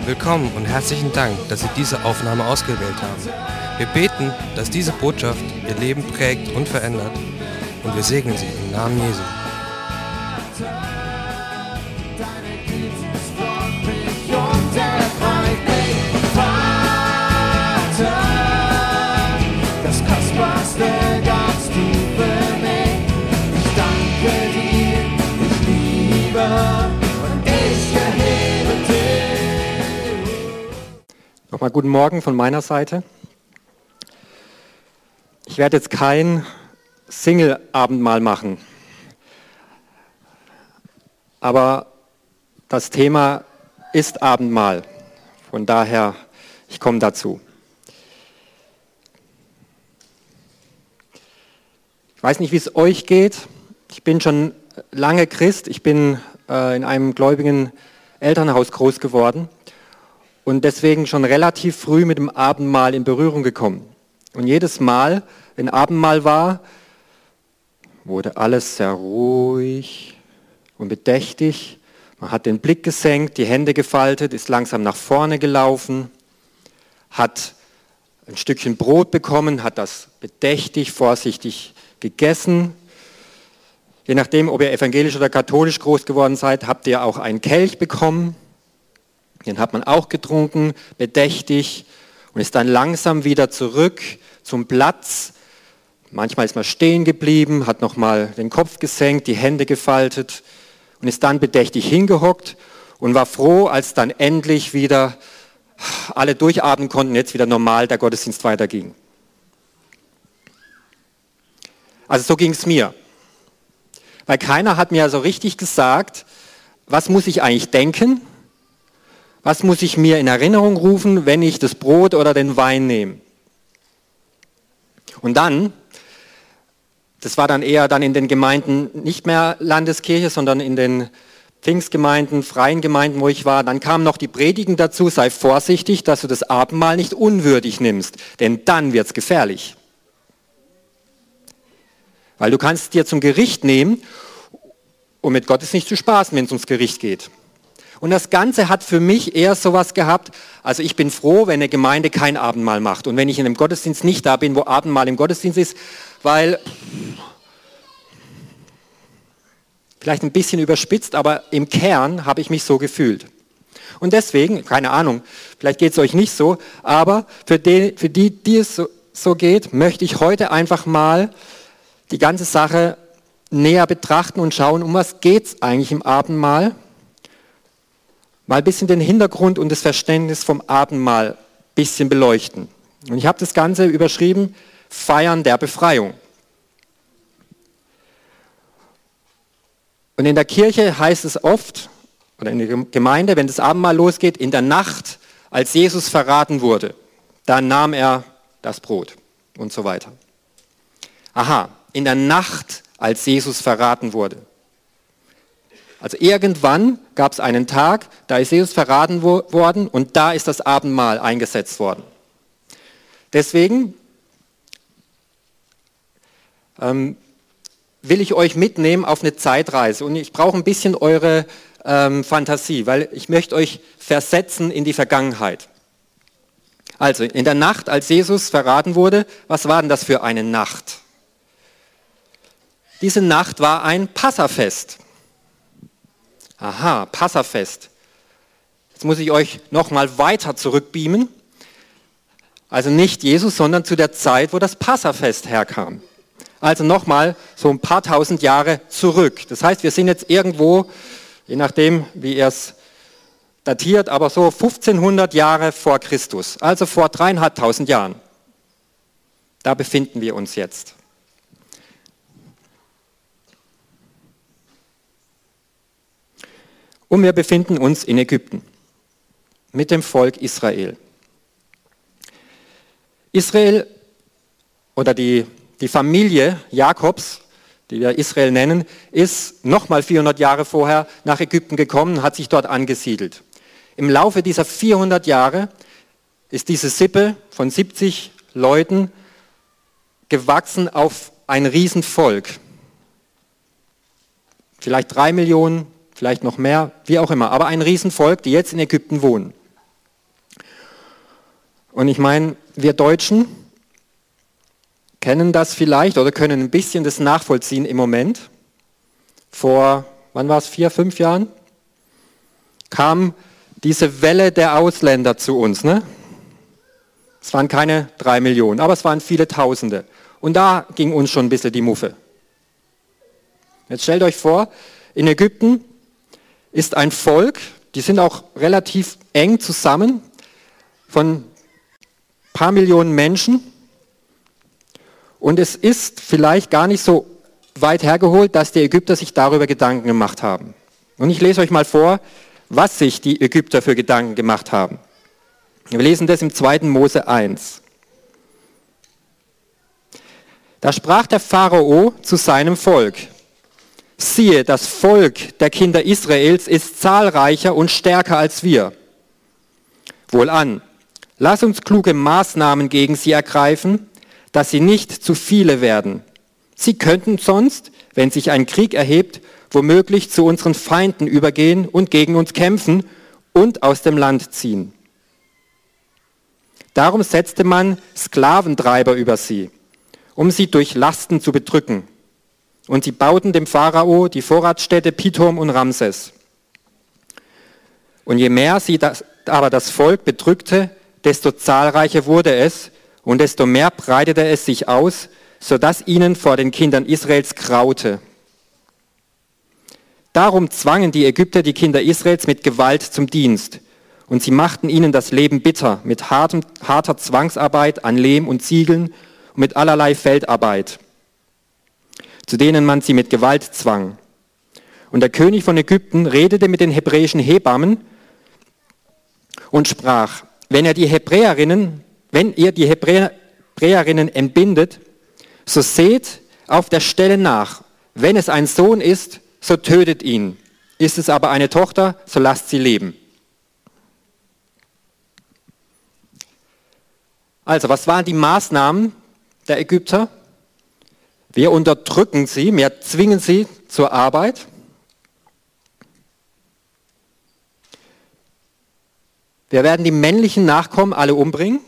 Willkommen und herzlichen Dank, dass Sie diese Aufnahme ausgewählt haben. Wir beten, dass diese Botschaft Ihr Leben prägt und verändert, und wir segnen Sie im Namen Jesu. Das Kostbarste ganz tief für mich. Ich danke dir, ich liebe und ich erhebe dich. Nochmal guten Morgen von meiner Seite. Ich werde jetzt kein Single-Abendmahl machen, aber das Thema ist Abendmahl. Von daher, ich komme dazu. Ich weiß nicht, wie es euch geht. Ich bin schon lange Christ. Ich bin in einem gläubigen Elternhaus groß geworden und deswegen schon relativ früh mit dem Abendmahl in Berührung gekommen. Und jedes Mal, wenn Abendmahl war, wurde alles sehr ruhig und bedächtig. Man hat den Blick gesenkt, die Hände gefaltet, ist langsam nach vorne gelaufen, hat ein Stückchen Brot bekommen, hat das bedächtig, vorsichtig gegessen. Je nachdem, ob ihr evangelisch oder katholisch groß geworden seid, habt ihr auch einen Kelch bekommen. Den hat man auch getrunken, bedächtig, und ist dann langsam wieder zurück zum Platz. Manchmal ist man stehen geblieben, hat nochmal den Kopf gesenkt, die Hände gefaltet und ist dann bedächtig hingehockt und war froh, als dann endlich wieder alle durchatmen konnten, jetzt wieder normal der Gottesdienst weiterging. Also so ging es mir. Weil keiner hat mir so richtig gesagt, was muss ich eigentlich denken? Was muss ich mir in Erinnerung rufen, wenn ich das Brot oder den Wein nehme? Und dann, das war dann eher dann in den Gemeinden, nicht mehr Landeskirche, sondern in den Pfingstgemeinden, freien Gemeinden, wo ich war, dann kamen noch die Predigen dazu: sei vorsichtig, dass du das Abendmahl nicht unwürdig nimmst, denn dann wird es gefährlich. Weil du kannst es dir zum Gericht nehmen und mit Gott ist nicht zu spaßen, wenn es ums Gericht geht. Und das Ganze hat für mich eher sowas gehabt, also ich bin froh, wenn eine Gemeinde kein Abendmahl macht und wenn ich in einem Gottesdienst nicht da bin, wo Abendmahl im Gottesdienst ist, weil, vielleicht ein bisschen überspitzt, aber im Kern habe ich mich so gefühlt. Und deswegen, keine Ahnung, vielleicht geht es euch nicht so, aber für die es so geht, möchte ich heute einfach mal die ganze Sache näher betrachten und schauen, um was geht es eigentlich im Abendmahl. Mal ein bisschen den Hintergrund und das Verständnis vom Abendmahl ein bisschen beleuchten. Und ich habe das Ganze überschrieben: Feiern der Befreiung. Und in der Kirche heißt es oft, oder in der Gemeinde, wenn das Abendmahl losgeht, in der Nacht, als Jesus verraten wurde, da nahm er das Brot und so weiter. Aha, in der Nacht, als Jesus verraten wurde. Also irgendwann gab es einen Tag, da ist Jesus verraten worden und da ist das Abendmahl eingesetzt worden. Deswegen will ich euch mitnehmen auf eine Zeitreise und ich brauche ein bisschen eure Fantasie, weil ich möchte euch versetzen in die Vergangenheit. Also in der Nacht, als Jesus verraten wurde, was war denn das für eine Nacht? Diese Nacht war ein Passafest. Aha, Passafest. Jetzt muss ich euch nochmal weiter zurückbeamen. Also nicht Jesus, sondern zu der Zeit, wo das Passafest herkam. Also nochmal so ein paar tausend Jahre zurück. Das heißt, wir sind jetzt irgendwo, je nachdem, wie ihr es datiert, aber so 1500 Jahre vor Christus. Also vor 3500 Jahren. Da befinden wir uns jetzt. Und wir befinden uns in Ägypten mit dem Volk Israel. Israel oder die Familie Jakobs, die wir Israel nennen, ist nochmal 400 Jahre vorher nach Ägypten gekommen und hat sich dort angesiedelt. Im Laufe dieser 400 Jahre ist diese Sippe von 70 Leuten gewachsen auf ein Riesenvolk. Vielleicht 3 Millionen, vielleicht noch mehr, wie auch immer, aber ein Riesenvolk, die jetzt in Ägypten wohnen. Und ich meine, wir Deutschen kennen das vielleicht oder können ein bisschen das nachvollziehen im Moment. Vor, wann war es, 4, 5 Jahren, kam diese Welle der Ausländer zu uns. Ne? Es waren keine 3 Millionen, aber es waren viele Tausende. Und da ging uns schon ein bisschen die Muffe. Jetzt stellt euch vor, in Ägypten ist ein Volk, die sind auch relativ eng zusammen, von ein paar Millionen Menschen. Und es ist vielleicht gar nicht so weit hergeholt, dass die Ägypter sich darüber Gedanken gemacht haben. Und ich lese euch mal vor, was sich die Ägypter für Gedanken gemacht haben. Wir lesen das im 2. Mose 1. Da sprach der Pharao zu seinem Volk: Siehe, das Volk der Kinder Israels ist zahlreicher und stärker als wir. Wohlan, lass uns kluge Maßnahmen gegen sie ergreifen, dass sie nicht zu viele werden. Sie könnten sonst, wenn sich ein Krieg erhebt, womöglich zu unseren Feinden übergehen und gegen uns kämpfen und aus dem Land ziehen. Darum setzte man Sklaventreiber über sie, um sie durch Lasten zu bedrücken. Und sie bauten dem Pharao die Vorratsstädte Pithom und Ramses. Und je mehr sie aber das Volk bedrückte, desto zahlreicher wurde es und desto mehr breitete es sich aus, sodass ihnen vor den Kindern Israels graute. Darum zwangen die Ägypter die Kinder Israels mit Gewalt zum Dienst. Und sie machten ihnen das Leben bitter mit harter Zwangsarbeit an Lehm und Ziegeln und mit allerlei Feldarbeit, zu denen man sie mit Gewalt zwang. Und der König von Ägypten redete mit den hebräischen Hebammen und sprach: Wenn ihr die Hebräerinnen entbindet, so seht auf der Stelle nach. Wenn es ein Sohn ist, so tötet ihn. Ist es aber eine Tochter, so lasst sie leben. Also, was waren die Maßnahmen der Ägypter? Wir unterdrücken sie, wir zwingen sie zur Arbeit. Wir werden die männlichen Nachkommen alle umbringen.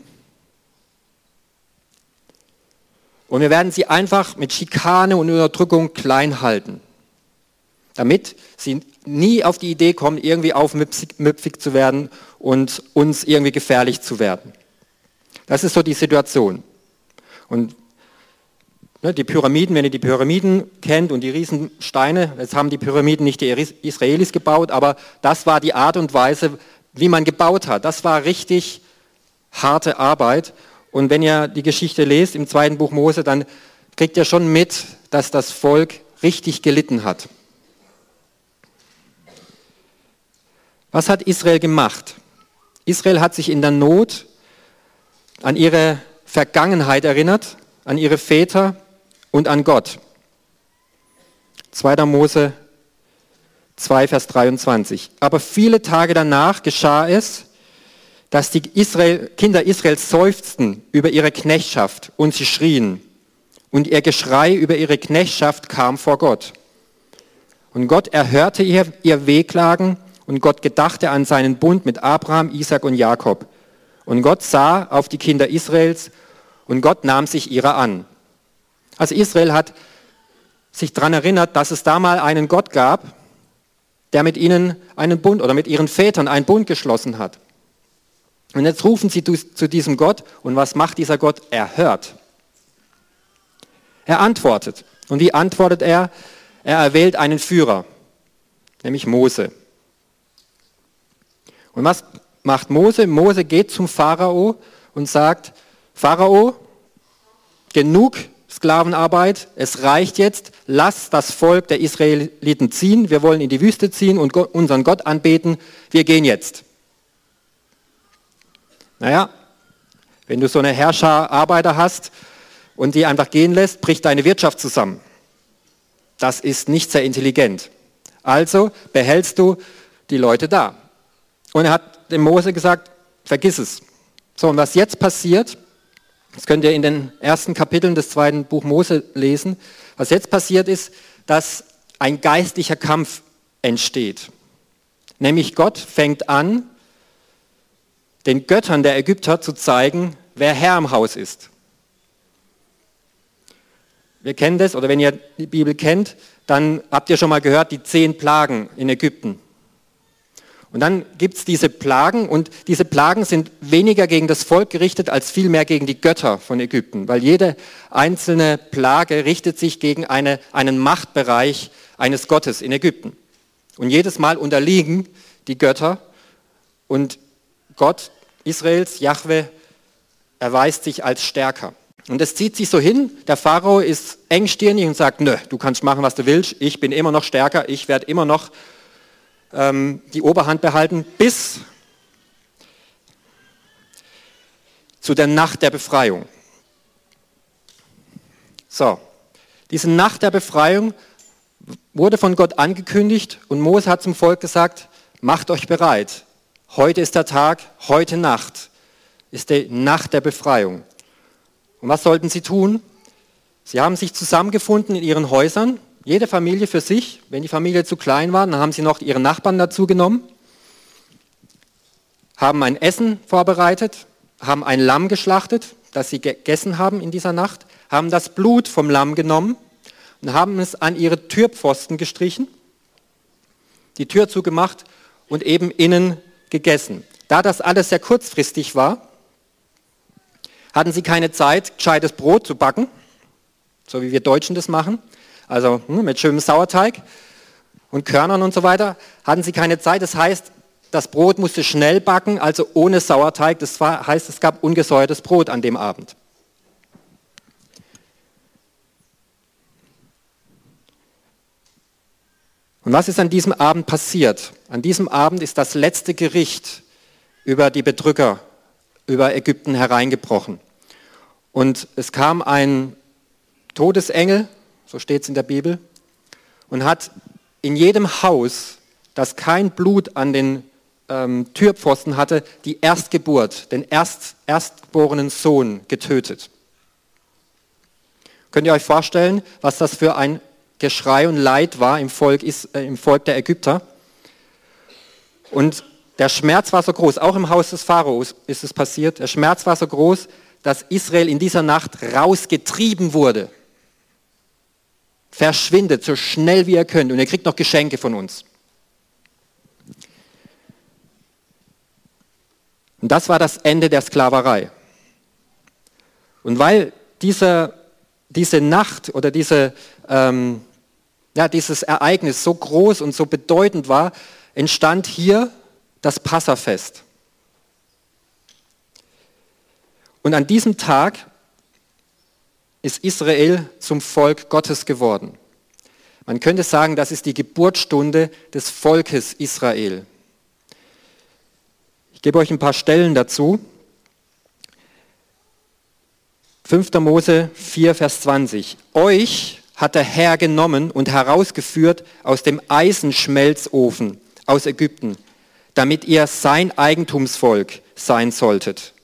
Und wir werden sie einfach mit Schikane und Unterdrückung klein halten, damit sie nie auf die Idee kommen, irgendwie aufmüpfig zu werden und uns irgendwie gefährlich zu werden. Das ist so die Situation. Und die Pyramiden, wenn ihr die Pyramiden kennt und die Riesensteine, jetzt haben die Pyramiden nicht die Israelis gebaut, aber das war die Art und Weise, wie man gebaut hat. Das war richtig harte Arbeit. Und wenn ihr die Geschichte lest im 2. Buch Mose, dann kriegt ihr schon mit, dass das Volk richtig gelitten hat. Was hat Israel gemacht? Israel hat sich in der Not an ihre Vergangenheit erinnert, an ihre Väter und an Gott. 2. Mose 2, Vers 23. Aber viele Tage danach geschah es, dass die Kinder Israels seufzten über ihre Knechtschaft und sie schrien. Und ihr Geschrei über ihre Knechtschaft kam vor Gott. Und Gott erhörte ihr Wehklagen und Gott gedachte an seinen Bund mit Abraham, Isaak und Jakob. Und Gott sah auf die Kinder Israels und Gott nahm sich ihrer an. Also Israel hat sich daran erinnert, dass es da mal einen Gott gab, der mit ihnen einen Bund oder mit ihren Vätern einen Bund geschlossen hat. Und jetzt rufen sie zu diesem Gott und was macht dieser Gott? Er hört. Er antwortet. Und wie antwortet er? Er erwählt einen Führer, nämlich Mose. Und was macht Mose? Mose geht zum Pharao und sagt: Pharao, genug Sklavenarbeit, es reicht jetzt, lass das Volk der Israeliten ziehen, wir wollen in die Wüste ziehen und unseren Gott anbeten, wir gehen jetzt. Naja, wenn du so eine Herrscher Arbeiter hast und die einfach gehen lässt, bricht deine Wirtschaft zusammen. Das ist nicht sehr intelligent. Also behältst du die Leute da. Und er hat dem Mose gesagt, vergiss es. So, und was jetzt passiert, das könnt ihr in den ersten Kapiteln des 2. Buch Mose lesen, was jetzt passiert ist, dass ein geistlicher Kampf entsteht. Nämlich Gott fängt an, den Göttern der Ägypter zu zeigen, wer Herr im Haus ist. Wir kennen das, oder wenn ihr die Bibel kennt, dann habt ihr schon mal gehört, die 10 Plagen in Ägypten. Und dann gibt es diese Plagen, und diese Plagen sind weniger gegen das Volk gerichtet, als vielmehr gegen die Götter von Ägypten, weil jede einzelne Plage richtet sich gegen einen Machtbereich eines Gottes in Ägypten. Und jedes Mal unterliegen die Götter, und Gott Israels, Jahwe, erweist sich als stärker. Und es zieht sich so hin, der Pharao ist engstirnig und sagt, nö, du kannst machen, was du willst, ich bin immer noch stärker, ich werde immer noch die Oberhand behalten, bis zu der Nacht der Befreiung. So, diese Nacht der Befreiung wurde von Gott angekündigt, und Mose hat zum Volk gesagt, macht euch bereit, heute ist der Tag, heute Nacht ist die Nacht der Befreiung. Und was sollten sie tun? Sie haben sich zusammengefunden in ihren Häusern, jede Familie für sich. Wenn die Familie zu klein war, dann haben sie noch ihre Nachbarn dazu genommen, haben ein Essen vorbereitet, haben ein Lamm geschlachtet, das sie gegessen haben in dieser Nacht, haben das Blut vom Lamm genommen und haben es an ihre Türpfosten gestrichen, die Tür zugemacht und eben innen gegessen. Da das alles sehr kurzfristig war, hatten sie keine Zeit, gescheites Brot zu backen, so wie wir Deutschen das machen, also mit schönem Sauerteig und Körnern und so weiter, hatten sie keine Zeit. Das heißt, das Brot musste schnell backen, also ohne Sauerteig. Das heißt, es gab ungesäuertes Brot an dem Abend. Und was ist an diesem Abend passiert? An diesem Abend ist das letzte Gericht über die Bedrücker, über Ägypten hereingebrochen. Und es kam ein Todesengel, so steht es in der Bibel, und hat in jedem Haus, das kein Blut an den Türpfosten hatte, die Erstgeburt, den erstgeborenen Sohn getötet. Könnt ihr euch vorstellen, was das für ein Geschrei und Leid war im Volk der Ägypter? Und der Schmerz war so groß, auch im Haus des Pharaos ist es passiert, der Schmerz war so groß, dass Israel in dieser Nacht rausgetrieben wurde. Verschwindet so schnell wie ihr könnt, und ihr kriegt noch Geschenke von uns. Und das war das Ende der Sklaverei. Und weil diese Nacht oder dieses Ereignis so groß und so bedeutend war, entstand hier das Passafest. Und an diesem Tag ist Israel zum Volk Gottes geworden. Man könnte sagen, das ist die Geburtsstunde des Volkes Israel. Ich gebe euch ein paar Stellen dazu. 5. Mose 4, Vers 20. Euch hat der Herr genommen und herausgeführt aus dem Eisenschmelzofen aus Ägypten, damit ihr sein Eigentumsvolk sein solltet.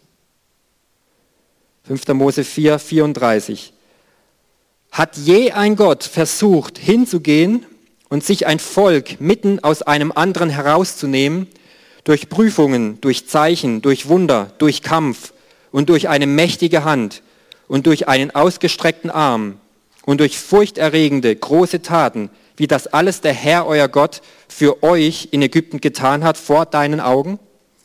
5. Mose 4, 34. Hat je ein Gott versucht, hinzugehen und sich ein Volk mitten aus einem anderen herauszunehmen, durch Prüfungen, durch Zeichen, durch Wunder, durch Kampf und durch eine mächtige Hand und durch einen ausgestreckten Arm und durch furchterregende große Taten, wie das alles der Herr, euer Gott, für euch in Ägypten getan hat, vor deinen Augen?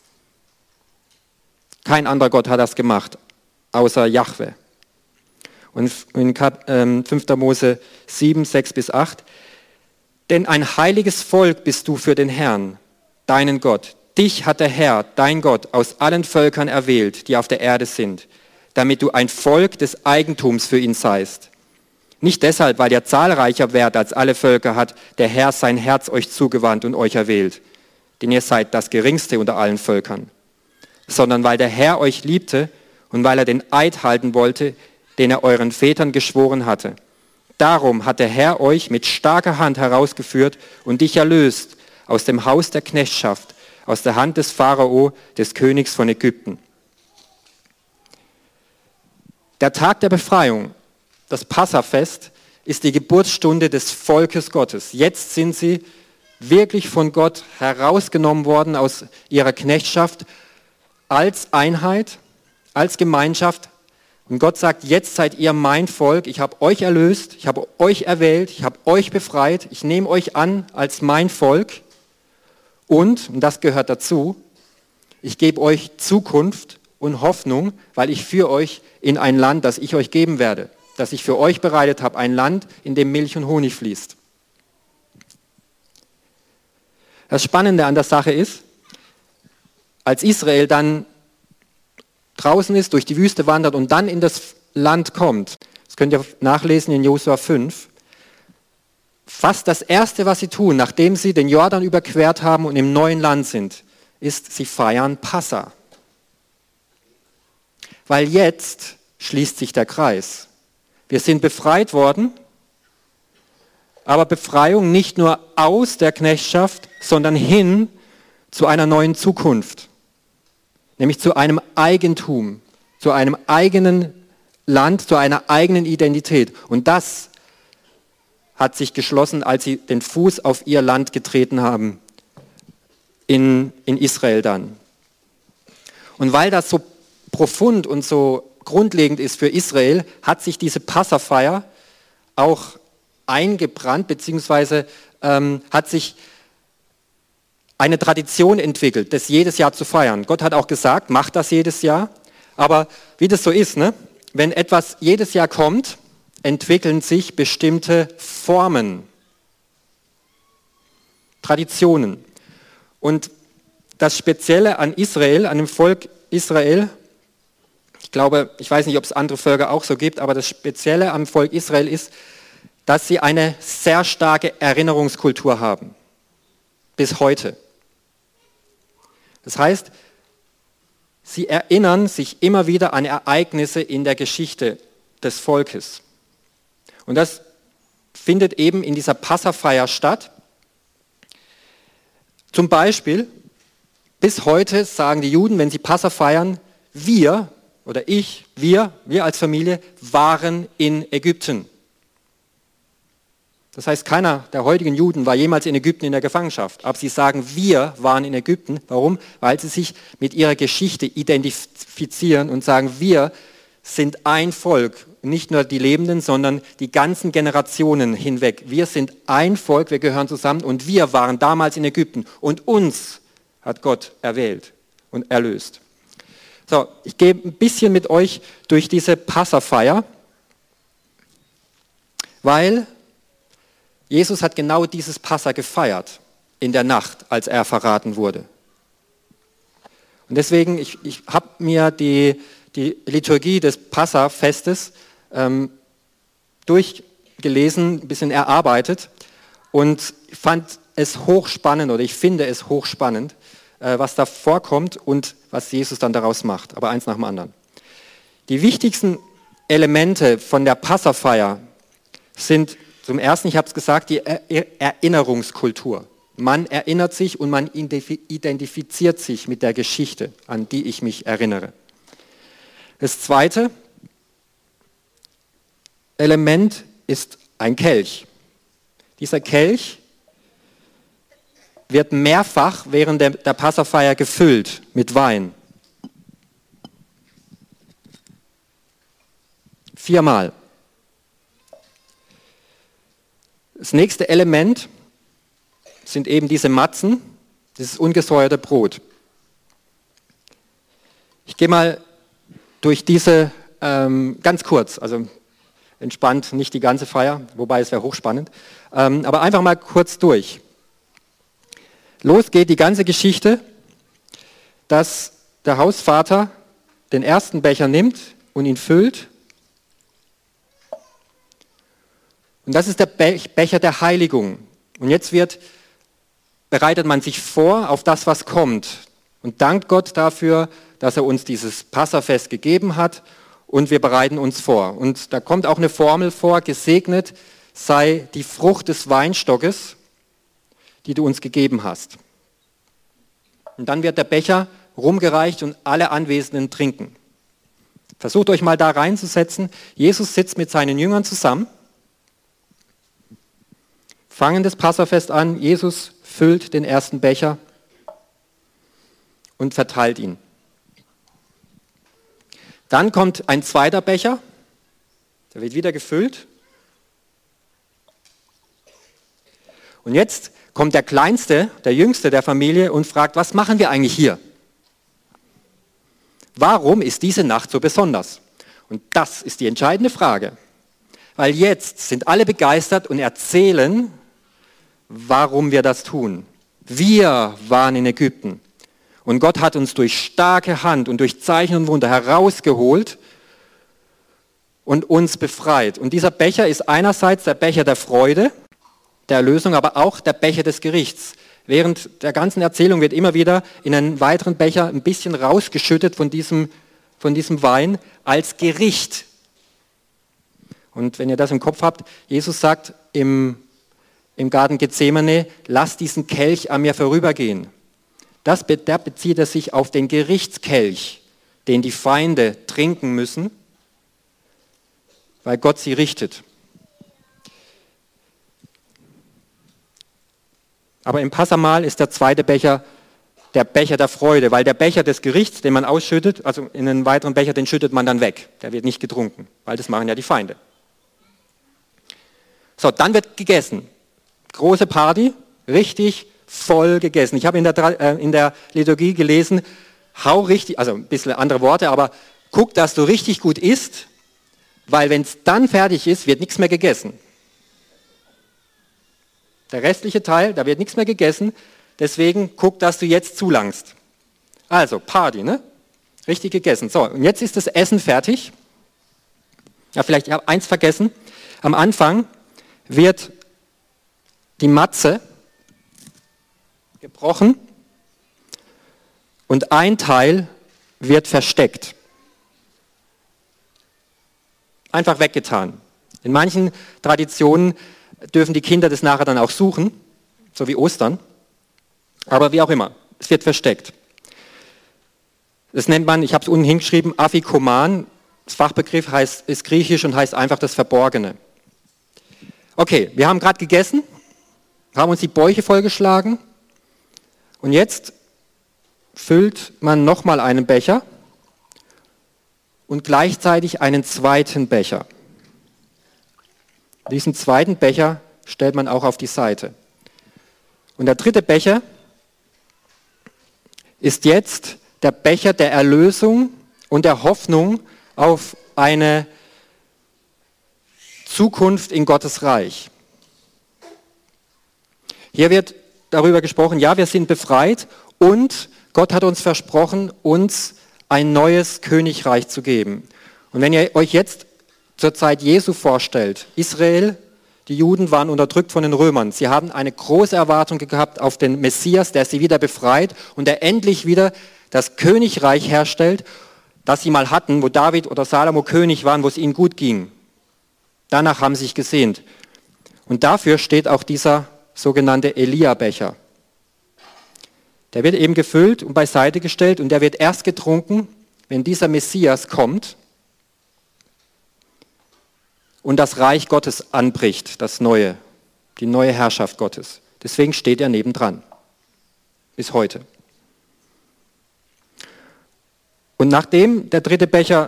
Kein anderer Gott hat das gemacht, außer Jahwe. Und in 5. Mose 7, 6 bis 8. Denn ein heiliges Volk bist du für den Herrn, deinen Gott. Dich hat der Herr, dein Gott, aus allen Völkern erwählt, die auf der Erde sind, damit du ein Volk des Eigentums für ihn seist. Nicht deshalb, weil ihr zahlreicher wärt als alle Völker, hat der Herr sein Herz euch zugewandt und euch erwählt, denn ihr seid das Geringste unter allen Völkern, sondern weil der Herr euch liebte und weil er den Eid halten wollte, den er euren Vätern geschworen hatte. Darum hat der Herr euch mit starker Hand herausgeführt und dich erlöst aus dem Haus der Knechtschaft, aus der Hand des Pharao, des Königs von Ägypten. Der Tag der Befreiung, das Passafest, ist die Geburtsstunde des Volkes Gottes. Jetzt sind sie wirklich von Gott herausgenommen worden aus ihrer Knechtschaft, als Einheit, als Gemeinschaft. Und Gott sagt, jetzt seid ihr mein Volk, ich habe euch erlöst, ich habe euch erwählt, ich habe euch befreit, ich nehme euch an als mein Volk und das gehört dazu, ich gebe euch Zukunft und Hoffnung, weil ich führe euch in ein Land, das ich euch geben werde, das ich für euch bereitet habe, ein Land, in dem Milch und Honig fließt. Das Spannende an der Sache ist, als Israel dann draußen ist, durch die Wüste wandert und dann in das Land kommt, das könnt ihr nachlesen in Josua 5, fast das Erste, was sie tun, nachdem sie den Jordan überquert haben und im neuen Land sind, ist, sie feiern Passa. Weil jetzt schließt sich der Kreis. Wir sind befreit worden, aber Befreiung nicht nur aus der Knechtschaft, sondern hin zu einer neuen Zukunft. Nämlich zu einem Eigentum, zu einem eigenen Land, zu einer eigenen Identität. Und das hat sich geschlossen, als sie den Fuß auf ihr Land getreten haben, in Israel dann. Und weil das so profund und so grundlegend ist für Israel, hat sich diese Passafeier auch eingebrannt, beziehungsweise hat sich eine Tradition entwickelt, das jedes Jahr zu feiern. Gott hat auch gesagt, macht das jedes Jahr. Aber wie das so ist, ne? Wenn etwas jedes Jahr kommt, entwickeln sich bestimmte Formen, Traditionen. Und das Spezielle an Israel, an dem Volk Israel, ich weiß nicht, ob es andere Völker auch so gibt, aber das Spezielle am Volk Israel ist, dass sie eine sehr starke Erinnerungskultur haben. Bis heute. Das heißt, sie erinnern sich immer wieder an Ereignisse in der Geschichte des Volkes. Und das findet eben in dieser Passafeier statt. Zum Beispiel, bis heute sagen die Juden, wenn sie Passa feiern, wir als Familie waren in Ägypten. Das heißt, keiner der heutigen Juden war jemals in Ägypten in der Gefangenschaft. Aber sie sagen, wir waren in Ägypten. Warum? Weil sie sich mit ihrer Geschichte identifizieren und sagen, wir sind ein Volk. Nicht nur die Lebenden, sondern die ganzen Generationen hinweg. Wir sind ein Volk, wir gehören zusammen und wir waren damals in Ägypten. Und uns hat Gott erwählt und erlöst. So, ich gehe ein bisschen mit euch durch diese Passafeier, weil Jesus hat genau dieses Passa gefeiert in der Nacht, als er verraten wurde. Und deswegen, ich habe mir die Liturgie des Passa-Festes durchgelesen, ein bisschen erarbeitet und fand es hochspannend, oder ich finde es hochspannend, was da vorkommt und was Jesus dann daraus macht. Aber eins nach dem anderen. Die wichtigsten Elemente von der Passafeier sind zum Ersten, ich habe es gesagt, die Erinnerungskultur. Man erinnert sich und man identifiziert sich mit der Geschichte, an die ich mich erinnere. Das zweite Element ist ein Kelch. Dieser Kelch wird mehrfach während der Passafeier gefüllt mit Wein. 4-mal. Das nächste Element sind eben diese Matzen, dieses ungesäuerte Brot. Ich gehe mal durch diese ganz kurz, also entspannt, nicht die ganze Feier, wobei es wäre hochspannend, aber einfach mal kurz durch. Los geht die ganze Geschichte, dass der Hausvater den ersten Becher nimmt und ihn füllt. Und das ist der Becher der Heiligung. Und jetzt bereitet man sich vor auf das, was kommt. Und dankt Gott dafür, dass er uns dieses Passafest gegeben hat. Und wir bereiten uns vor. Und da kommt auch eine Formel vor, gesegnet sei die Frucht des Weinstockes, die du uns gegeben hast. Und dann wird der Becher rumgereicht und alle Anwesenden trinken. Versucht euch mal da reinzusetzen. Jesus sitzt mit seinen Jüngern zusammen, fangen das Passafest an, Jesus füllt den ersten Becher und verteilt ihn. Dann kommt ein zweiter Becher, der wird wieder gefüllt. Und jetzt kommt der Kleinste, der Jüngste der Familie und fragt, was machen wir eigentlich hier? Warum ist diese Nacht so besonders? Und das ist die entscheidende Frage. Weil jetzt sind alle begeistert und erzählen, warum wir das tun. Wir waren in Ägypten und Gott hat uns durch starke Hand und durch Zeichen und Wunder herausgeholt und uns befreit. Und dieser Becher ist einerseits der Becher der Freude, der Erlösung, aber auch der Becher des Gerichts. Während der ganzen Erzählung wird immer wieder in einen weiteren Becher ein bisschen rausgeschüttet von diesem Wein als Gericht. Und wenn ihr das im Kopf habt, Jesus sagt im Garten Gethsemane, lasst diesen Kelch an mir vorübergehen. Da bezieht er sich auf den Gerichtskelch, den die Feinde trinken müssen, weil Gott sie richtet. Aber im Passamahl ist der zweite Becher der Becher der Freude, weil der Becher des Gerichts, den man ausschüttet, also in einen weiteren Becher, den schüttet man dann weg. Der wird nicht getrunken, weil das machen ja die Feinde. So, dann wird gegessen. Große Party, richtig voll gegessen. Ich habe in der Liturgie gelesen, hau richtig, also ein bisschen andere Worte, aber guck, dass du richtig gut isst, weil wenn es dann fertig ist, wird nichts mehr gegessen. Der restliche Teil, da wird nichts mehr gegessen, deswegen guck, dass du jetzt zulangst. Also, Party, ne? Richtig gegessen. So, und jetzt ist das Essen fertig. Ja, vielleicht, ich habe eins vergessen. Am Anfang wird die Matze gebrochen und ein Teil wird versteckt. Einfach weggetan. In manchen Traditionen dürfen die Kinder das nachher dann auch suchen, so wie Ostern. Aber wie auch immer, es wird versteckt. Das nennt man, ich habe es unten hingeschrieben, Afikoman. Das Fachbegriff ist griechisch und heißt einfach das Verborgene. Okay, wir haben gerade gegessen, haben uns die Bäuche vollgeschlagen und jetzt füllt man nochmal einen Becher und gleichzeitig einen zweiten Becher. Diesen zweiten Becher stellt man auch auf die Seite. Und der dritte Becher ist jetzt der Becher der Erlösung und der Hoffnung auf eine Zukunft in Gottes Reich. Hier wird darüber gesprochen, ja, wir sind befreit und Gott hat uns versprochen, uns ein neues Königreich zu geben. Und wenn ihr euch jetzt zur Zeit Jesu vorstellt, Israel, die Juden waren unterdrückt von den Römern. Sie haben eine große Erwartung gehabt auf den Messias, der sie wieder befreit und der endlich wieder das Königreich herstellt, das sie mal hatten, wo David oder Salomo König waren, wo es ihnen gut ging. Danach haben sie sich gesehnt. Und dafür steht auch dieser sogenannte Elia-Becher. Der wird eben gefüllt und beiseite gestellt und der wird erst getrunken, wenn dieser Messias kommt und das Reich Gottes anbricht, das Neue, die neue Herrschaft Gottes. Deswegen steht er nebendran, bis heute. Und nachdem der dritte Becher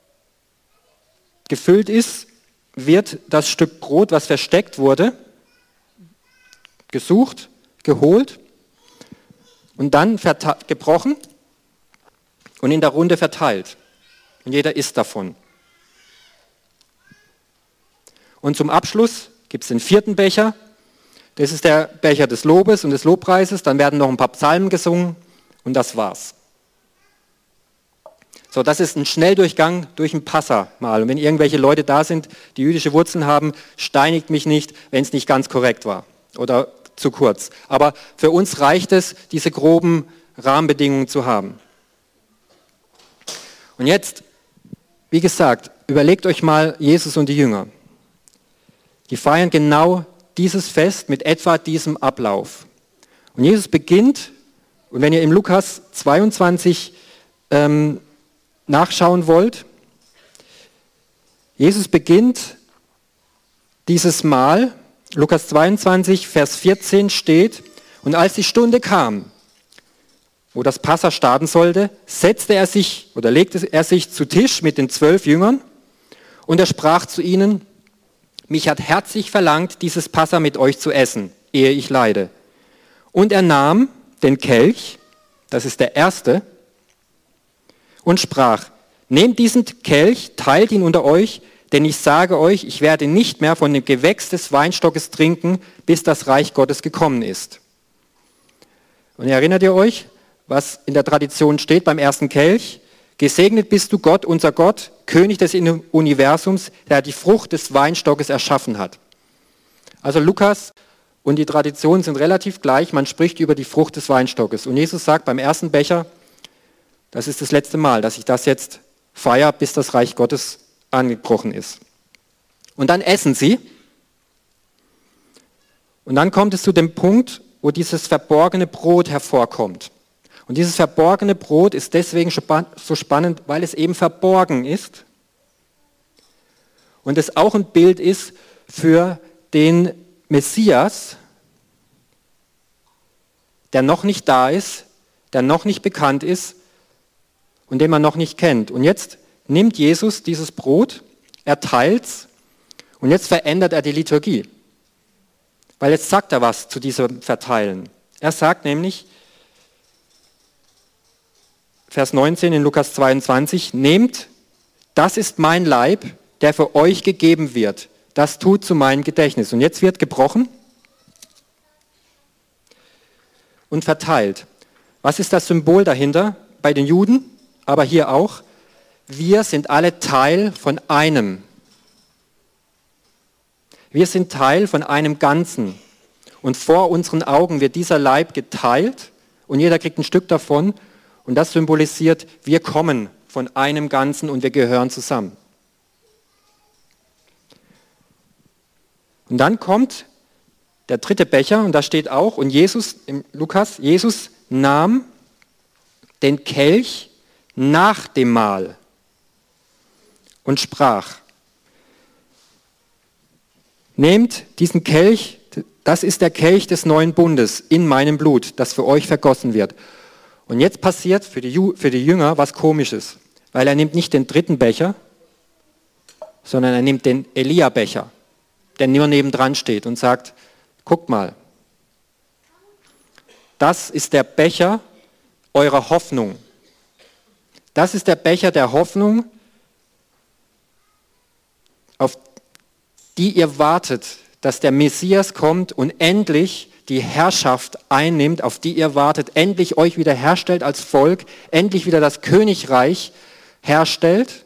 gefüllt ist, wird das Stück Brot, was versteckt wurde, gesucht, geholt und dann gebrochen und in der Runde verteilt. Und jeder isst davon. Und zum Abschluss gibt es den vierten Becher. Das ist der Becher des Lobes und des Lobpreises. Dann werden noch ein paar Psalmen gesungen und das war's. So, das ist ein Schnelldurchgang durch ein Passamahl. Und wenn irgendwelche Leute da sind, die jüdische Wurzeln haben, steinigt mich nicht, wenn es nicht ganz korrekt war oder zu kurz. Aber für uns reicht es, diese groben Rahmenbedingungen zu haben. Und jetzt, wie gesagt, überlegt euch mal Jesus und die Jünger. Die feiern genau dieses Fest mit etwa diesem Ablauf. Und Jesus beginnt, und wenn ihr im Lukas 22 nachschauen wollt, Jesus beginnt dieses Mahl, Lukas 22, Vers 14 steht, und als die Stunde kam, wo das Passa starten sollte, legte er sich zu Tisch mit den 12 Jüngern und er sprach zu ihnen: Mich hat herzlich verlangt, dieses Passa mit euch zu essen, ehe ich leide. Und er nahm den Kelch, das ist der erste, und sprach: Nehmt diesen Kelch, teilt ihn unter euch, denn ich sage euch, ich werde nicht mehr von dem Gewächs des Weinstockes trinken, bis das Reich Gottes gekommen ist. Und erinnert ihr euch, was in der Tradition steht beim ersten Kelch? Gesegnet bist du Gott, unser Gott, König des Universums, der die Frucht des Weinstockes erschaffen hat. Also Lukas und die Traditionen sind relativ gleich, man spricht über die Frucht des Weinstockes. Und Jesus sagt beim ersten Becher, das ist das letzte Mal, dass ich das jetzt feiere, bis das Reich Gottes angebrochen ist. Und dann essen sie. Und dann kommt es zu dem Punkt, wo dieses verborgene Brot hervorkommt. Und dieses verborgene Brot ist deswegen so spannend, weil es eben verborgen ist. Und es auch ein Bild ist für den Messias, der noch nicht da ist, der noch nicht bekannt ist und den man noch nicht kennt. Und jetzt nimmt Jesus dieses Brot, er teilt es und jetzt verändert er die Liturgie. Weil jetzt sagt er was zu diesem Verteilen. Er sagt nämlich, Vers 19 in Lukas 22, nehmt, das ist mein Leib, der für euch gegeben wird. Das tut zu meinem Gedächtnis. Und jetzt wird gebrochen und verteilt. Was ist das Symbol dahinter? Bei den Juden, aber hier auch. Wir sind alle Teil von einem. Wir sind Teil von einem Ganzen. Und vor unseren Augen wird dieser Leib geteilt und jeder kriegt ein Stück davon. Und das symbolisiert, wir kommen von einem Ganzen und wir gehören zusammen. Und dann kommt der dritte Becher und da steht auch, und Jesus, im Lukas, Jesus nahm den Kelch nach dem Mahl und sprach: Nehmt diesen Kelch, das ist der Kelch des neuen Bundes in meinem Blut, das für euch vergossen wird. Und jetzt passiert für die Jünger was Komisches, weil er nimmt nicht den dritten Becher, sondern er nimmt den Elia-Becher, der nur nebendran steht und sagt: Guckt mal, das ist der Becher eurer Hoffnung. Das ist der Becher der Hoffnung, auf die ihr wartet, dass der Messias kommt und endlich die Herrschaft einnimmt, auf die ihr wartet, endlich euch wieder herstellt als Volk, endlich wieder das Königreich herstellt.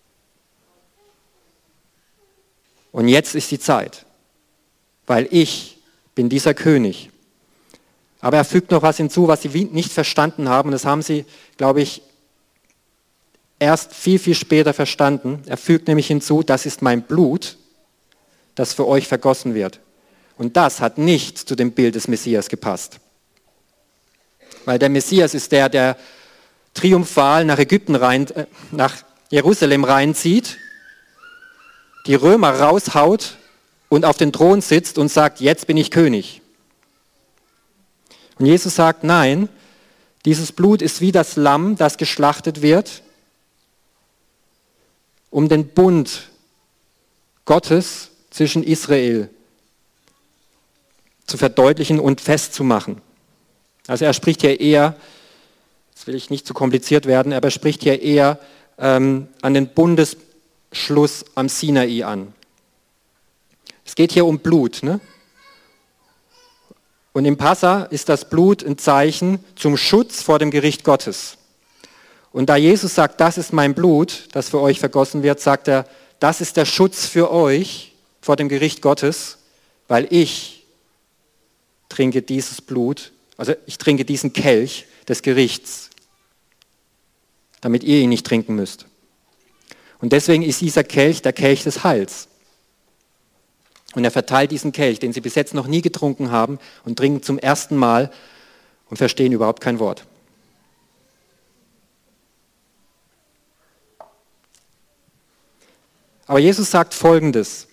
Und jetzt ist die Zeit, weil ich bin dieser König. Aber er fügt noch was hinzu, was sie nicht verstanden haben. Und das haben sie, glaube ich, erst viel, viel später verstanden. Er fügt nämlich hinzu, das ist mein Blut, das für euch vergossen wird. Und das hat nicht zu dem Bild des Messias gepasst. Weil der Messias ist der, der triumphal nach nach Jerusalem reinzieht, die Römer raushaut und auf den Thron sitzt und sagt: Jetzt bin ich König. Und Jesus sagt: Nein, dieses Blut ist wie das Lamm, das geschlachtet wird, um den Bund Gottes zwischen Israel zu verdeutlichen und festzumachen. Also er spricht hier eher, das will ich nicht zu kompliziert werden, aber er spricht hier eher an den Bundesschluss am Sinai an. Es geht hier um Blut. Ne? Und im Passa ist das Blut ein Zeichen zum Schutz vor dem Gericht Gottes. Und da Jesus sagt, das ist mein Blut, das für euch vergossen wird, sagt er, das ist der Schutz für euch vor dem Gericht Gottes, weil ich trinke dieses Blut, also ich trinke diesen Kelch des Gerichts, damit ihr ihn nicht trinken müsst. Und deswegen ist dieser Kelch der Kelch des Heils. Und er verteilt diesen Kelch, den sie bis jetzt noch nie getrunken haben, und trinken zum ersten Mal und verstehen überhaupt kein Wort. Aber Jesus sagt Folgendes: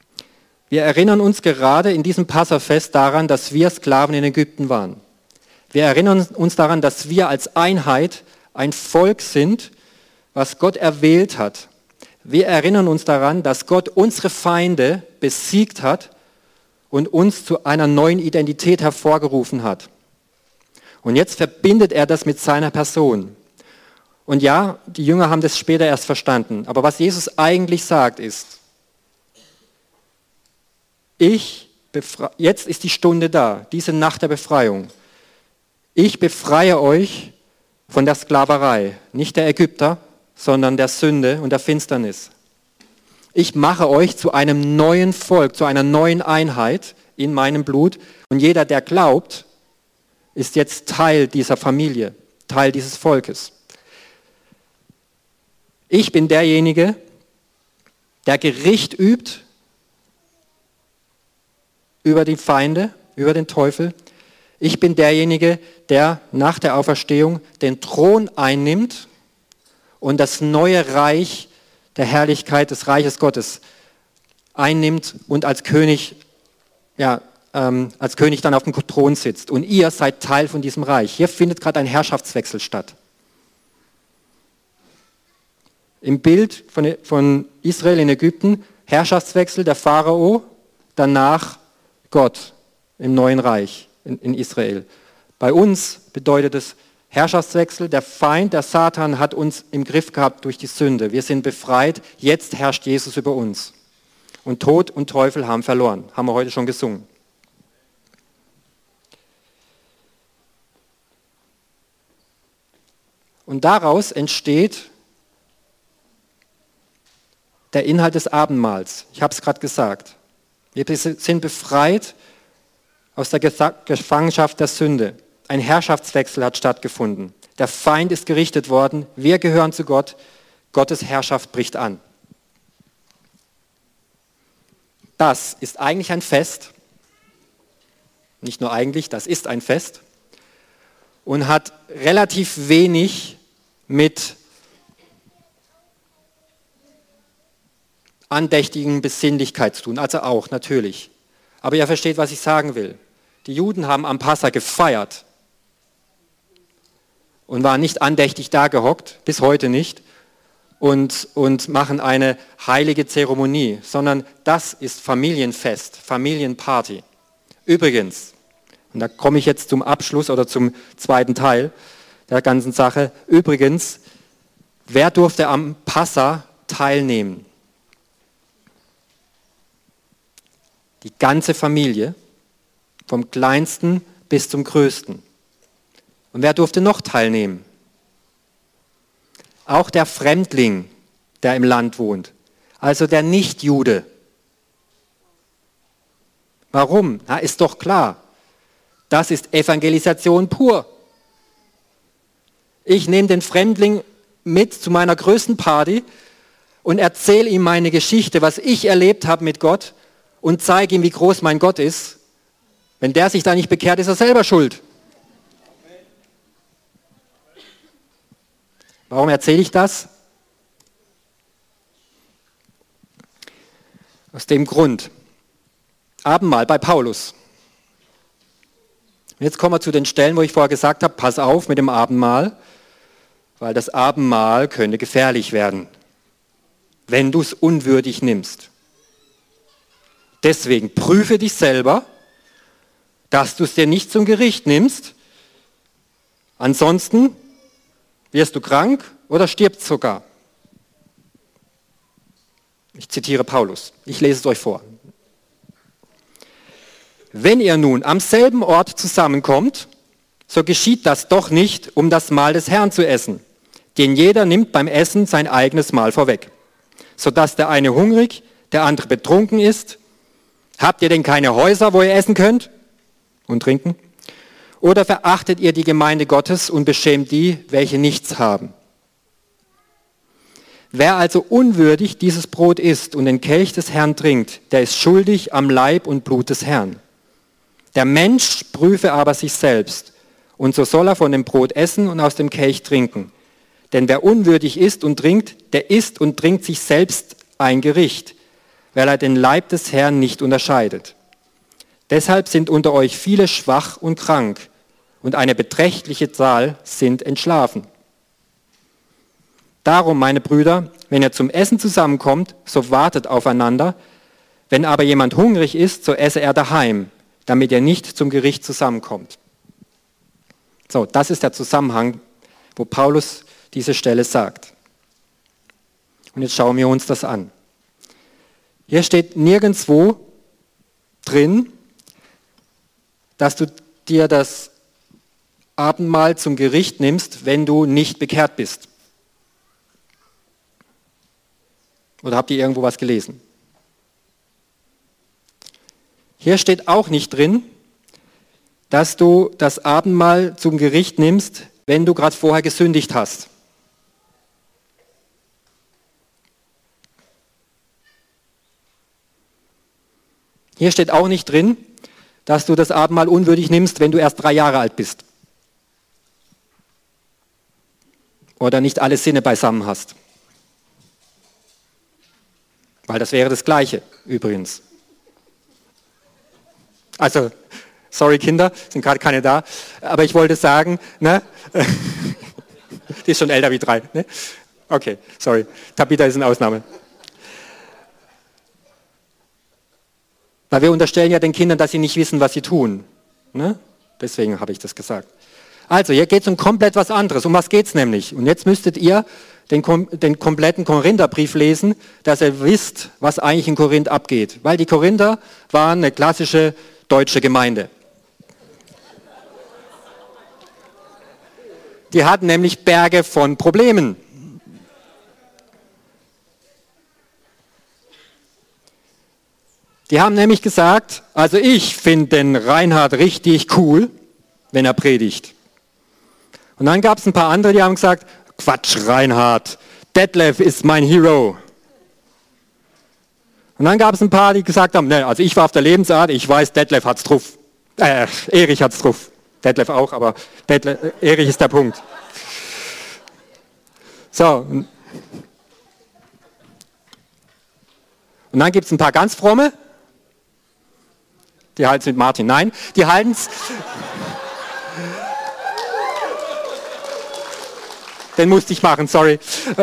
Wir erinnern uns gerade in diesem Passafest daran, dass wir Sklaven in Ägypten waren. Wir erinnern uns daran, dass wir als Einheit ein Volk sind, was Gott erwählt hat. Wir erinnern uns daran, dass Gott unsere Feinde besiegt hat und uns zu einer neuen Identität hervorgerufen hat. Und jetzt verbindet er das mit seiner Person. Und ja, die Jünger haben das später erst verstanden. Aber was Jesus eigentlich sagt ist, jetzt ist die Stunde da, diese Nacht der Befreiung. Ich befreie euch von der Sklaverei, nicht der Ägypter, sondern der Sünde und der Finsternis. Ich mache euch zu einem neuen Volk, zu einer neuen Einheit in meinem Blut. Und jeder, der glaubt, ist jetzt Teil dieser Familie, Teil dieses Volkes. Ich bin derjenige, der Gericht übt über die Feinde, über den Teufel. Ich bin derjenige, der nach der Auferstehung den Thron einnimmt und das neue Reich der Herrlichkeit des Reiches Gottes einnimmt und als König dann auf dem Thron sitzt. Und ihr seid Teil von diesem Reich. Hier findet gerade ein Herrschaftswechsel statt. Im Bild von Israel in Ägypten, Herrschaftswechsel, der Pharao, danach Gott im neuen Reich in Israel. Bei uns bedeutet es Herrschaftswechsel, der Feind, der Satan hat uns im Griff gehabt durch die Sünde. Wir sind befreit, jetzt herrscht Jesus über uns. Und Tod und Teufel haben verloren, haben wir heute schon gesungen. Und daraus entsteht der Inhalt des Abendmahls. Ich habe es gerade gesagt. Wir sind befreit aus der Gefangenschaft der Sünde. Ein Herrschaftswechsel hat stattgefunden. Der Feind ist gerichtet worden. Wir gehören zu Gott. Gottes Herrschaft bricht an. Das ist eigentlich ein Fest. Nicht nur eigentlich, das ist ein Fest. Und hat relativ wenig mit andächtigen Besinnlichkeit zu tun, also auch natürlich. Aber ihr versteht, was ich sagen will. Die Juden haben am Passa gefeiert und waren nicht andächtig da gehockt, bis heute nicht, und machen eine heilige Zeremonie, sondern das ist Familienfest, Familienparty. Übrigens, und da komme ich jetzt zum Abschluss oder zum zweiten Teil der ganzen Sache, übrigens, wer durfte am Passa teilnehmen? Die ganze Familie, vom Kleinsten bis zum Größten. Und wer durfte noch teilnehmen? Auch der Fremdling, der im Land wohnt, also der Nichtjude. Warum? Na, ist doch klar. Das ist Evangelisation pur. Ich nehme den Fremdling mit zu meiner größten Party und erzähle ihm meine Geschichte, was ich erlebt habe mit Gott, und zeige ihm, wie groß mein Gott ist. Wenn der sich da nicht bekehrt, ist er selber schuld. Warum erzähle ich das? Aus dem Grund. Abendmahl bei Paulus. Und jetzt kommen wir zu den Stellen, wo ich vorher gesagt habe, pass auf mit dem Abendmahl, weil das Abendmahl könnte gefährlich werden, wenn du es unwürdig nimmst. Deswegen prüfe dich selber, dass du es dir nicht zum Gericht nimmst. Ansonsten wirst du krank oder stirbst sogar. Ich zitiere Paulus. Ich lese es euch vor. Wenn ihr nun am selben Ort zusammenkommt, so geschieht das doch nicht, um das Mahl des Herrn zu essen. Denn jeder nimmt beim Essen sein eigenes Mahl vorweg, sodass der eine hungrig, der andere betrunken ist. Habt ihr denn keine Häuser, wo ihr essen könnt und trinken? Oder verachtet ihr die Gemeinde Gottes und beschämt die, welche nichts haben? Wer also unwürdig dieses Brot isst und den Kelch des Herrn trinkt, der ist schuldig am Leib und Blut des Herrn. Der Mensch prüfe aber sich selbst, und so soll er von dem Brot essen und aus dem Kelch trinken. Denn wer unwürdig isst und trinkt, der isst und trinkt sich selbst ein Gericht, weil er den Leib des Herrn nicht unterscheidet. Deshalb sind unter euch viele schwach und krank, und eine beträchtliche Zahl sind entschlafen. Darum, meine Brüder, wenn ihr zum Essen zusammenkommt, so wartet aufeinander. Wenn aber jemand hungrig ist, so esse er daheim, damit er nicht zum Gericht zusammenkommt. So, das ist der Zusammenhang, wo Paulus diese Stelle sagt. Und jetzt schauen wir uns das an. Hier steht nirgendwo drin, dass du dir das Abendmahl zum Gericht nimmst, wenn du nicht bekehrt bist. Oder habt ihr irgendwo was gelesen? Hier steht auch nicht drin, dass du das Abendmahl zum Gericht nimmst, wenn du gerade vorher gesündigt hast. Hier steht auch nicht drin, dass du das Abendmahl unwürdig nimmst, wenn du erst 3 Jahre alt bist. Oder nicht alle Sinne beisammen hast. Weil das wäre das Gleiche, übrigens. Also, sorry Kinder, sind gerade keine da, aber ich wollte sagen, ne? Die ist schon älter wie 3, ne? Okay, sorry, Tabitha ist eine Ausnahme. Weil wir unterstellen ja den Kindern, dass sie nicht wissen, was sie tun. Ne? Deswegen habe ich das gesagt. Also, hier geht es um komplett was anderes. Um was geht es nämlich? Und jetzt müsstet ihr den kompletten Korintherbrief lesen, dass ihr wisst, was eigentlich in Korinth abgeht. Weil die Korinther waren eine klassische deutsche Gemeinde. Die hatten nämlich Berge von Problemen. Die haben nämlich gesagt, also ich finde den Reinhard richtig cool, wenn er predigt. Und dann gab es ein paar andere, die haben gesagt, Quatsch Reinhard, Detlef ist mein Hero. Und dann gab es ein paar, die gesagt haben, ne, also ich war auf der Lebensart, ich weiß, Detlef hat's drauf. Erich hat's drauf. Detlef auch, aber Erich ist der Punkt. So. Und dann gibt es ein paar ganz fromme, die halten es mit Martin. Nein, die halten es. Den musste ich machen, sorry.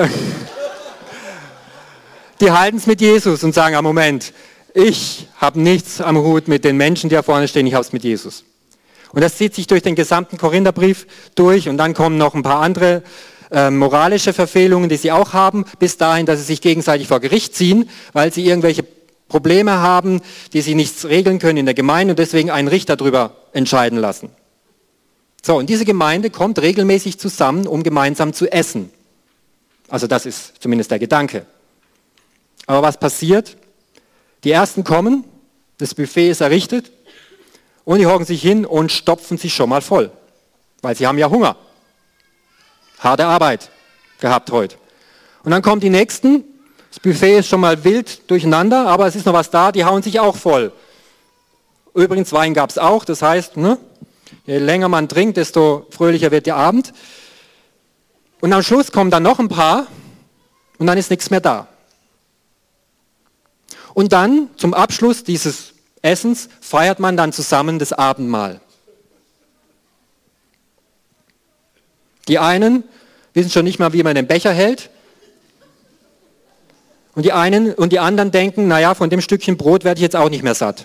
Die halten es mit Jesus und sagen, Moment, ich habe nichts am Hut mit den Menschen, die da vorne stehen, ich habe es mit Jesus. Und das zieht sich durch den gesamten Korintherbrief durch und dann kommen noch ein paar andere moralische Verfehlungen, die sie auch haben, bis dahin, dass sie sich gegenseitig vor Gericht ziehen, weil sie irgendwelche Probleme haben, die sie nicht regeln können in der Gemeinde und deswegen einen Richter darüber entscheiden lassen. So, und diese Gemeinde kommt regelmäßig zusammen, um gemeinsam zu essen. Also das ist zumindest der Gedanke. Aber was passiert? Die Ersten kommen, das Buffet ist errichtet und die hocken sich hin und stopfen sich schon mal voll, weil sie haben ja Hunger. Harte Arbeit gehabt heute. Und dann kommen die Nächsten, das Buffet ist schon mal wild durcheinander, aber es ist noch was da, die hauen sich auch voll. Übrigens, Wein gab es auch, das heißt, ne, je länger man trinkt, desto fröhlicher wird der Abend. Und am Schluss kommen dann noch ein paar und dann ist nichts mehr da. Und dann, zum Abschluss dieses Essens, feiert man dann zusammen das Abendmahl. Die einen wissen schon nicht mal, wie man den Becher hält. Und die anderen denken, naja, von dem Stückchen Brot werde ich jetzt auch nicht mehr satt.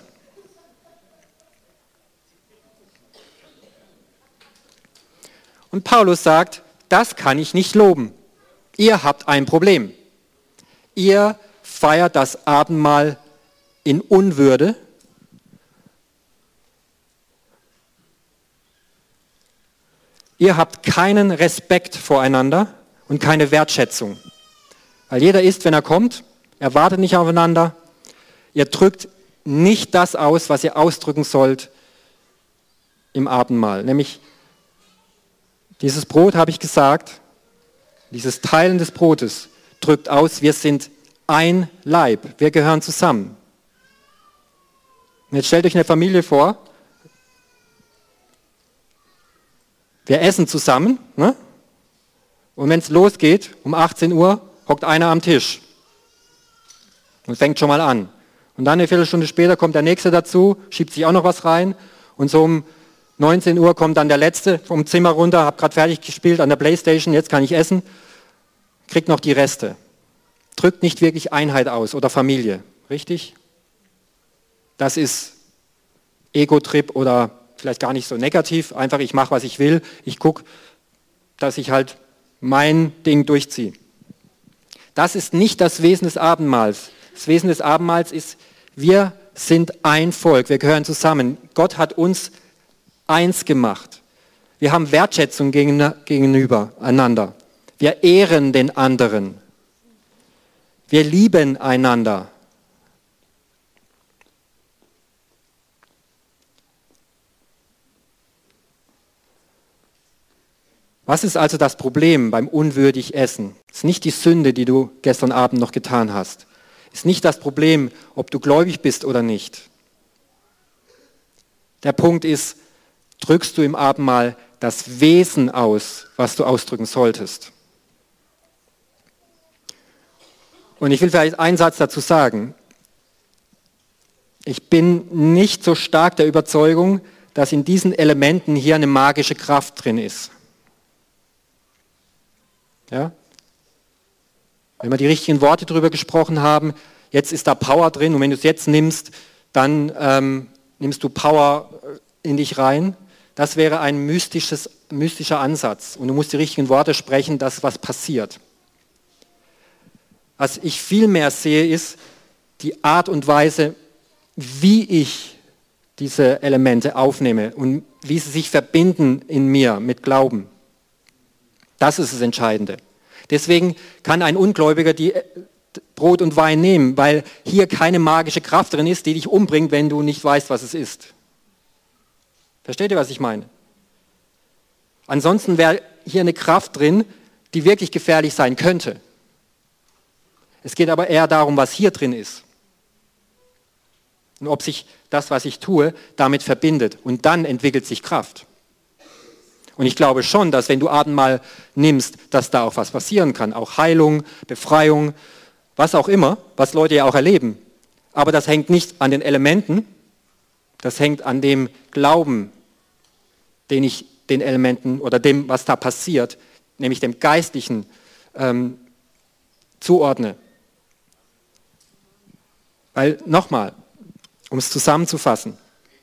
Und Paulus sagt, das kann ich nicht loben. Ihr habt ein Problem. Ihr feiert das Abendmahl in Unwürde. Ihr habt keinen Respekt voreinander und keine Wertschätzung. Weil jeder isst, wenn er kommt, er wartet nicht aufeinander. Ihr drückt nicht das aus, was ihr ausdrücken sollt im Abendmahl. Nämlich dieses Brot, habe ich gesagt, dieses Teilen des Brotes drückt aus, wir sind ein Leib, wir gehören zusammen. Und jetzt stellt euch eine Familie vor, wir essen zusammen, ne? Und wenn es losgeht, um 18 Uhr, hockt einer am Tisch und fängt schon mal an. Und dann eine Viertelstunde später kommt der Nächste dazu, schiebt sich auch noch was rein und so um 19 Uhr kommt dann der Letzte vom Zimmer runter, habe gerade fertig gespielt an der Playstation, jetzt kann ich essen, kriegt noch die Reste. Drückt nicht wirklich Einheit aus oder Familie, richtig? Das ist Ego-Trip oder vielleicht gar nicht so negativ, einfach ich mache, was ich will, ich gucke, dass ich halt mein Ding durchziehe. Das ist nicht das Wesen des Abendmahls. Das Wesen des Abendmahls ist, wir sind ein Volk, wir gehören zusammen. Gott hat uns eins gemacht. Wir haben Wertschätzung gegenüber einander. Wir ehren den anderen. Wir lieben einander. Was ist also das Problem beim unwürdig Essen? Es ist nicht die Sünde, die du gestern Abend noch getan hast. Es ist nicht das Problem, ob du gläubig bist oder nicht. Der Punkt ist, drückst du im Abendmahl das Wesen aus, was du ausdrücken solltest. Und ich will vielleicht einen Satz dazu sagen. Ich bin nicht so stark der Überzeugung, dass in diesen Elementen hier eine magische Kraft drin ist. Ja? Wenn wir die richtigen Worte darüber gesprochen haben, jetzt ist da Power drin und wenn du es jetzt nimmst, dann nimmst du Power in dich rein. Das wäre ein mystischer Ansatz und du musst die richtigen Worte sprechen, dass was passiert. Was ich viel mehr sehe, ist die Art und Weise, wie ich diese Elemente aufnehme und wie sie sich verbinden in mir mit Glauben. Das ist das Entscheidende. Deswegen kann ein Ungläubiger die Brot und Wein nehmen, weil hier keine magische Kraft drin ist, die dich umbringt, wenn du nicht weißt, was es ist. Versteht ihr, was ich meine? Ansonsten wäre hier eine Kraft drin, die wirklich gefährlich sein könnte. Es geht aber eher darum, was hier drin ist. Und ob sich das, was ich tue, damit verbindet. Und dann entwickelt sich Kraft. Und ich glaube schon, dass wenn du Abendmahl nimmst, dass da auch was passieren kann. Auch Heilung, Befreiung, was auch immer, was Leute ja auch erleben. Aber das hängt nicht an den Elementen, das hängt an dem Glauben, den ich den Elementen oder dem, was da passiert, nämlich dem Geistlichen, zuordne. Weil, nochmal, um es zusammenzufassen,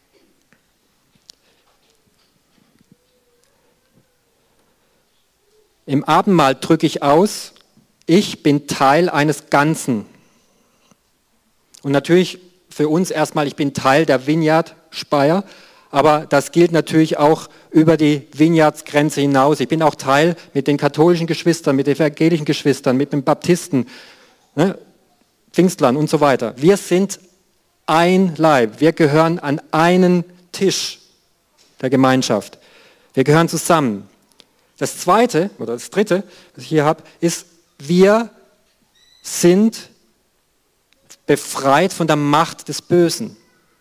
im Abendmahl drücke ich aus, ich bin Teil eines Ganzen. Und natürlich für uns erstmal, ich bin Teil der Vineyard Speyer, aber das gilt natürlich auch über die Vineyards-Grenze hinaus. Ich bin auch Teil mit den katholischen Geschwistern, mit den evangelischen Geschwistern, mit den Baptisten, Pfingstlern und so weiter. Wir sind ein Leib, wir gehören an einen Tisch der Gemeinschaft. Wir gehören zusammen. Das zweite oder das dritte, was ich hier habe, ist, wir sind befreit von der Macht des Bösen.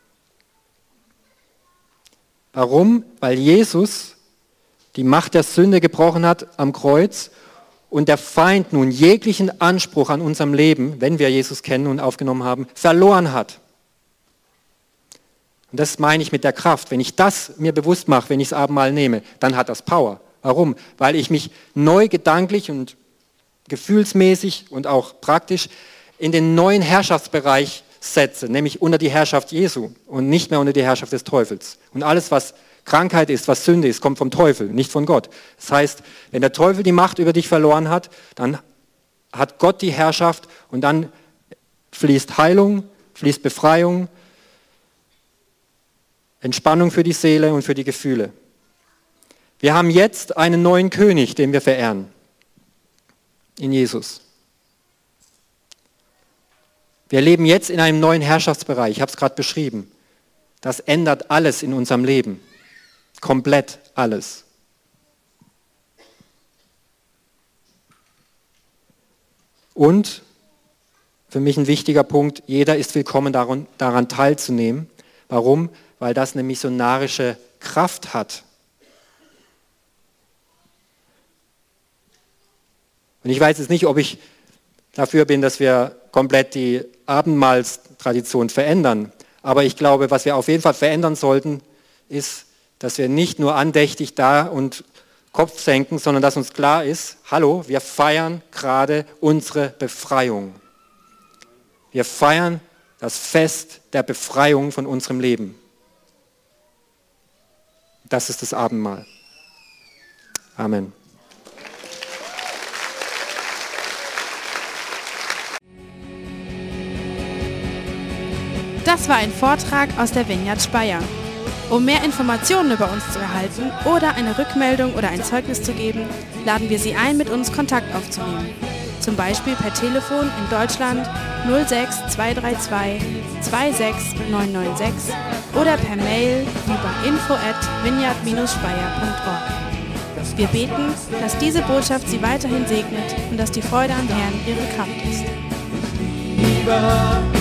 Warum? Weil Jesus die Macht der Sünde gebrochen hat am Kreuz und der Feind nun jeglichen Anspruch an unserem Leben, wenn wir Jesus kennen und aufgenommen haben, verloren hat. Und das meine ich mit der Kraft. Wenn ich das mir bewusst mache, wenn ich das Abendmahl nehme, dann hat das Power. Warum? Weil ich mich neu gedanklich und gefühlsmäßig und auch praktisch in den neuen Herrschaftsbereich setze, nämlich unter die Herrschaft Jesu und nicht mehr unter die Herrschaft des Teufels. Und alles, was Krankheit ist, was Sünde ist, kommt vom Teufel, nicht von Gott. Das heißt, wenn der Teufel die Macht über dich verloren hat, dann hat Gott die Herrschaft und dann fließt Heilung, fließt Befreiung, Entspannung für die Seele und für die Gefühle. Wir haben jetzt einen neuen König, den wir verehren, in Jesus. Wir leben jetzt in einem neuen Herrschaftsbereich, ich habe es gerade beschrieben. Das ändert alles in unserem Leben, komplett alles. Und, für mich ein wichtiger Punkt, jeder ist willkommen daran teilzunehmen. Warum? Weil das eine missionarische Kraft hat. Und ich weiß jetzt nicht, ob ich dafür bin, dass wir komplett die Abendmahlstradition verändern. Aber ich glaube, was wir auf jeden Fall verändern sollten, ist dass wir nicht nur andächtig da und Kopf senken, sondern dass uns klar ist, hallo, wir feiern gerade unsere Befreiung. Wir feiern das Fest der Befreiung von unserem Leben. Das ist das Abendmahl. Amen. Das war ein Vortrag aus der Vineyard Speyer. Um mehr Informationen über uns zu erhalten oder eine Rückmeldung oder ein Zeugnis zu geben, laden wir Sie ein, mit uns Kontakt aufzunehmen. Zum Beispiel per Telefon in Deutschland 06 232 26 996 oder per Mail über info@vineyard-speyer.org. Wir beten, dass diese Botschaft Sie weiterhin segnet und dass die Freude am Herrn Ihre Kraft ist.